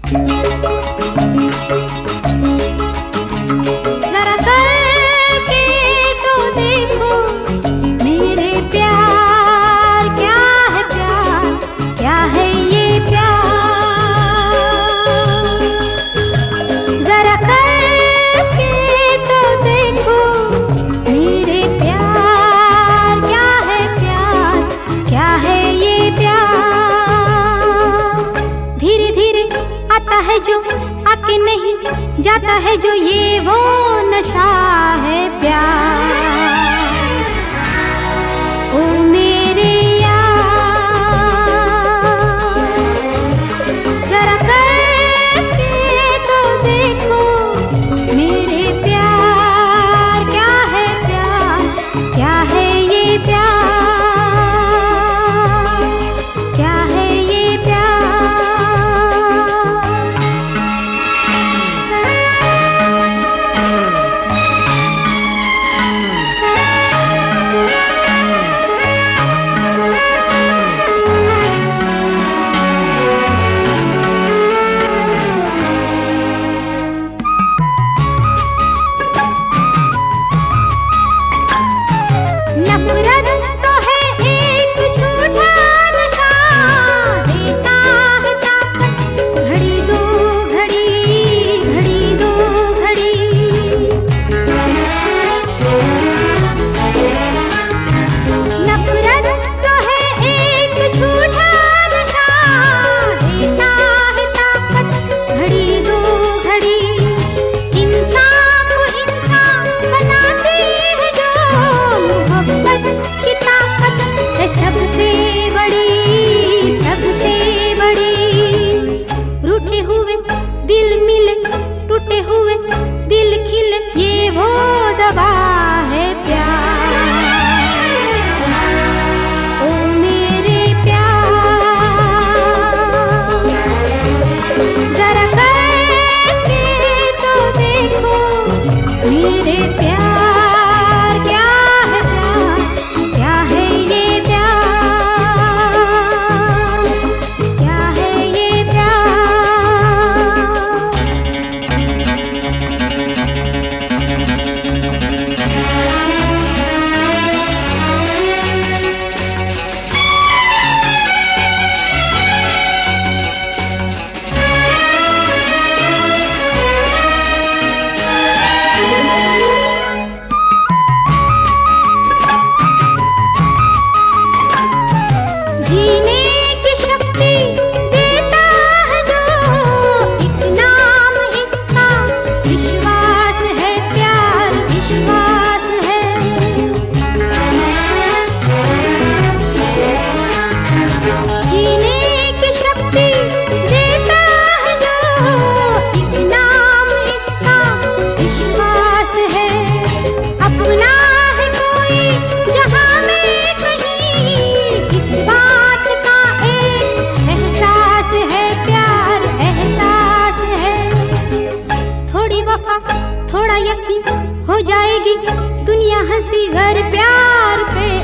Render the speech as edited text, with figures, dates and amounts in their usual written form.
जरा करके तो देखो मेरे प्यार, क्या है प्यार, क्या है ये प्यार। जरा करके तो देखो मेरे प्यार, क्या है प्यार, क्या है ये प्यार। धीरे धीरे आता है जो आके नहीं जाता है जो, ये वो नशा है प्यार। ओ मेरे यार, जरा करके तो देखो मेरे प्यार, क्या है प्यार, क्या है ये प्यार, क्या है ये प्यार। नफरत तो है एक झूठा नशा, देता है ताकत घड़ी दो घड़ी, घड़ी दो घड़ी। नफरत तो है एक झूठा नशा, देता है ताकत घड़ी दो घड़ी। इंसान को इंसान बनाती है जो मोहब्बत की ताकत है सबसे बड़ी, सबसे बड़ी। रूठे हुए दिल मिले, टूटे हुए दिल खिले, ये वो दवा है प्यार। ओ मेरे प्यार, जरा करके तो देखो मेरे प्यार, क्या है प्यार, क्या है ये प्यार, क्या है ये प्यार। जीने की शक्ति देता है जो, एक नाम इसका विश्वास है प्यार, विश्वास है। जीने की शक्ति देता है जो, एक नाम इसका विश्वास है। अपना है कोई जहां में कहीं, इस बात का एक एहसास है प्यार, एहसास है। थोड़ी वफा थोड़ा यकीन हो जाएगी दुनिया हंसी घर प्यार पे